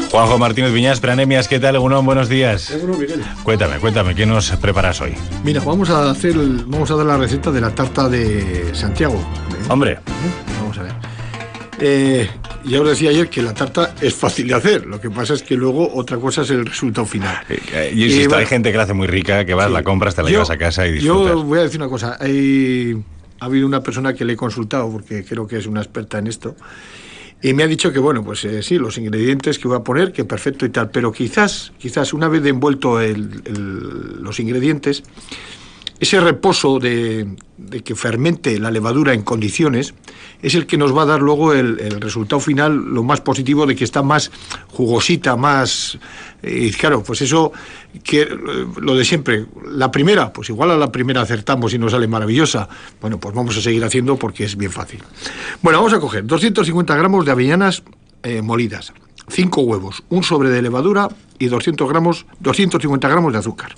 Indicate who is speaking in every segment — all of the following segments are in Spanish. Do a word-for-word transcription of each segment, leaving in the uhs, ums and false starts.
Speaker 1: Juanjo Martínez Viñas, Preanemias, ¿qué tal? Egunon, buenos días.
Speaker 2: Egunon, Miguel.
Speaker 1: Cuéntame, cuéntame, ¿qué nos preparas hoy?
Speaker 2: Mira, vamos a hacer, el, vamos a dar la receta de la tarta de Santiago.
Speaker 1: Hombre.
Speaker 2: ¿Eh? Vamos a ver. Eh, ya os decía ayer que la tarta es fácil de hacer, lo que pasa es que luego otra cosa es el resultado final.
Speaker 1: Eh, eh, yo insisto, eh, hay gente que la hace muy rica, que vas, sí, la compras, te la yo, llevas a casa y disfrutas.
Speaker 2: Yo voy a decir una cosa, hay, ha habido una persona que le he consultado, porque creo que es una experta en esto, y me ha dicho que, bueno, pues eh, sí, los ingredientes que voy a poner, que perfecto y tal, pero quizás, quizás una vez envuelto el, el, los ingredientes, ese reposo de, de que fermente la levadura en condiciones es el que nos va a dar luego el, el resultado final, lo más positivo, de que está más jugosita, más... Y eh, claro, pues eso, que lo de siempre, la primera, pues igual a la primera acertamos y nos sale maravillosa. Bueno, pues vamos a seguir haciendo porque es bien fácil. Bueno, vamos a coger doscientos cincuenta gramos de avellanas eh, molidas, cinco huevos, un sobre de levadura y doscientos gramos, doscientos cincuenta gramos de azúcar.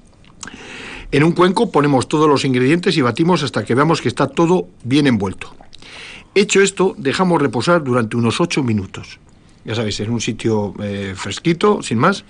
Speaker 2: En un cuenco ponemos todos los ingredientes y batimos hasta que veamos que está todo bien envuelto. Hecho esto, dejamos reposar durante unos ocho minutos. Ya sabéis, en un sitio eh, fresquito, sin más.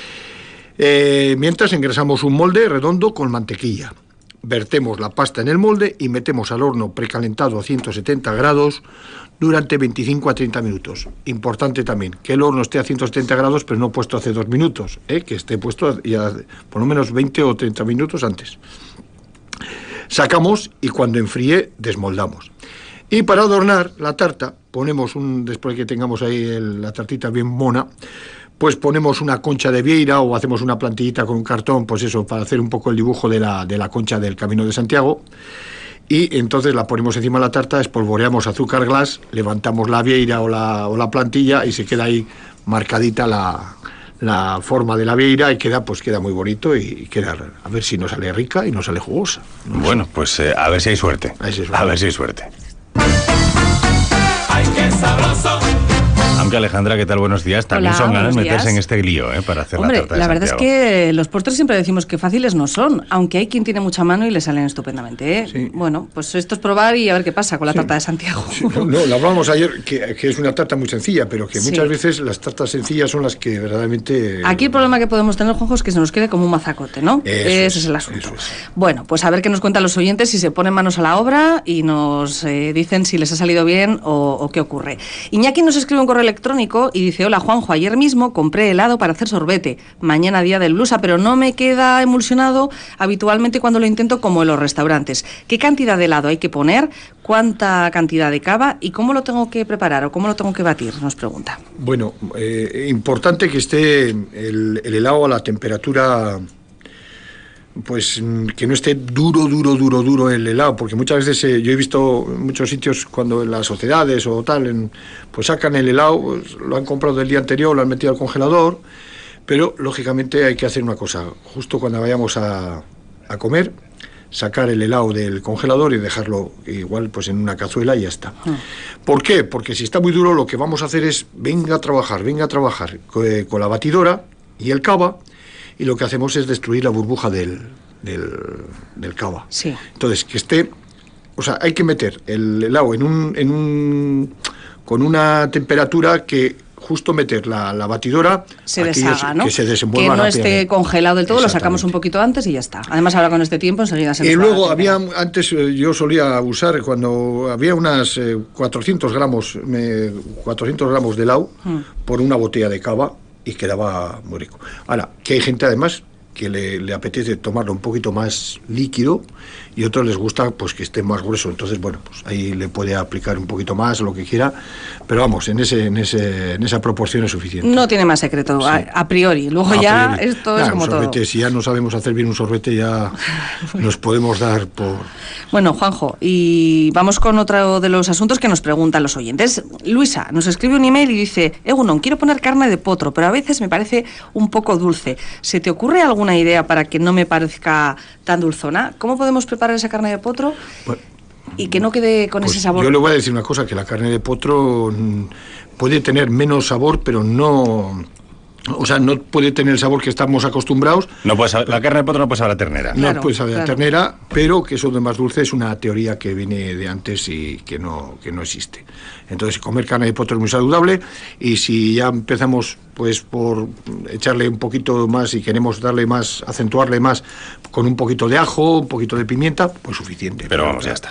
Speaker 2: Eh, mientras engrasamos un molde redondo con mantequilla. Vertemos la pasta en el molde y metemos al horno precalentado a ciento setenta grados durante veinticinco a treinta minutos. Importante también, que el horno esté a ciento setenta grados, pero no puesto hace dos minutos, ¿eh? Que esté puesto ya por lo menos veinte o treinta minutos antes. Sacamos y cuando enfríe, desmoldamos. Y para adornar la tarta, ponemos un, después de que tengamos ahí el, la tartita bien mona, pues ponemos una concha de vieira o hacemos una plantillita con un cartón, pues eso, para hacer un poco el dibujo de la, de la concha del Camino de Santiago. Y entonces la ponemos encima de la tarta, espolvoreamos azúcar glass, levantamos la vieira o la, o la plantilla y se queda ahí marcadita la, la forma de la vieira y queda, pues queda muy bonito y queda, a ver si nos sale rica y nos sale jugosa. No
Speaker 1: bueno, sé. pues eh, a ver si hay suerte.
Speaker 2: A ver si hay suerte.
Speaker 1: A ver si hay suerte.
Speaker 3: ¡Ay, qué sabroso!
Speaker 1: Aunque Alejandra, ¿qué tal? Buenos días. También
Speaker 4: Hola,
Speaker 1: son ganas de meterse
Speaker 4: días.
Speaker 1: en este lío, ¿eh? Para hacer
Speaker 4: Hombre,
Speaker 1: la tarta de
Speaker 4: la verdad
Speaker 1: Santiago.
Speaker 4: es que los postres siempre decimos que fáciles no son, aunque hay quien tiene mucha mano y le salen estupendamente, ¿eh?
Speaker 2: Sí.
Speaker 4: Bueno, pues esto es probar y a ver qué pasa con la
Speaker 2: Sí.
Speaker 4: tarta de Santiago.
Speaker 2: Sí, no, no, lo hablábamos ayer, que, que es una tarta muy sencilla, pero que
Speaker 4: Sí.
Speaker 2: muchas veces las tartas sencillas son las que verdaderamente...
Speaker 4: Aquí el problema que podemos tener, Juanjo, es que se nos quede como un mazacote, ¿no?
Speaker 2: Eso
Speaker 4: Ese
Speaker 2: es,
Speaker 4: es el asunto.
Speaker 2: eso es.
Speaker 4: Bueno, pues a ver qué nos cuentan los oyentes, si se ponen manos a la obra y nos eh, dicen si les ha salido bien o, o qué ocurre. Iñaki nos escribe un correo electrónico y dice: hola Juanjo, ayer mismo compré helado para hacer sorbete, mañana día del blusa, pero no me queda emulsionado habitualmente cuando lo intento como en los restaurantes. ¿Qué cantidad de helado hay que poner? ¿Cuánta cantidad de cava? ¿Y cómo lo tengo que preparar o cómo lo tengo que batir? Nos pregunta.
Speaker 2: Bueno, eh, importante que esté el, el helado a la temperatura, pues que no esté duro, duro, duro, duro el helado, porque muchas veces eh, yo he visto en muchos sitios cuando en las sociedades o tal, en, pues sacan el helado, pues, lo han comprado del día anterior, lo han metido al congelador, pero lógicamente hay que hacer una cosa, justo cuando vayamos a, a comer, sacar el helado del congelador y dejarlo igual pues en una cazuela y ya está. Ah. ¿Por qué? Porque si está muy duro lo que vamos a hacer es venga a trabajar, venga a trabajar con, con la batidora y el cava, y lo que hacemos es destruir la burbuja del, del, del cava.
Speaker 4: Sí.
Speaker 2: Entonces, que esté... O sea, hay que meter el helado en un, en un, con una temperatura que justo meter la, la batidora...
Speaker 4: Se deshaga, ¿no?
Speaker 2: Que se desenvuelva
Speaker 4: Que no esté congelado del todo, lo sacamos un poquito antes y ya está. Además, ahora con este tiempo enseguida se nos
Speaker 2: Y
Speaker 4: va
Speaker 2: luego
Speaker 4: la
Speaker 2: había, antes eh, yo solía usar, cuando había unas eh, cuatrocientos gramos, me, cuatrocientos gramos de helado hmm. por una botella de cava, y quedaba muy rico. Ahora, que hay gente además que le, le apetece tomarlo un poquito más líquido y otros les gusta pues que esté más grueso, entonces bueno, pues ahí le puede aplicar un poquito más lo que quiera, pero vamos, en ese en ese en esa proporción es suficiente.
Speaker 4: No tiene más secreto, sí. a, a priori, luego a ya priori. Esto
Speaker 2: ya,
Speaker 4: es como
Speaker 2: sorbete,
Speaker 4: todo.
Speaker 2: Si ya no sabemos hacer bien un sorbete ya nos podemos dar por...
Speaker 4: Bueno, Juanjo, y vamos con otro de los asuntos que nos preguntan los oyentes. Luisa nos escribe un email y dice: Egunon, quiero poner carne de potro, pero a veces me parece un poco dulce. ¿Se te ocurre alguna idea para que no me parezca tan dulzona? ¿Cómo podemos preparar esa carne de potro pues, y que no quede con
Speaker 2: pues
Speaker 4: ese sabor?
Speaker 2: Yo le voy a decir una cosa, que la carne de potro puede tener menos sabor, pero no... O sea, no puede tener el sabor que estamos acostumbrados.
Speaker 1: No puede saber, la carne de potro no puede saber a ternera.
Speaker 2: No
Speaker 4: Claro,
Speaker 2: puede saber a
Speaker 4: claro.
Speaker 2: ternera, pero que eso de más dulce es una teoría que viene de antes y que no, que no existe. Entonces, comer carne de potro es muy saludable, y si ya empezamos pues por echarle un poquito más y queremos darle más, acentuarle más con un poquito de ajo, un poquito de pimienta, pues suficiente.
Speaker 1: Pero vamos, ya está.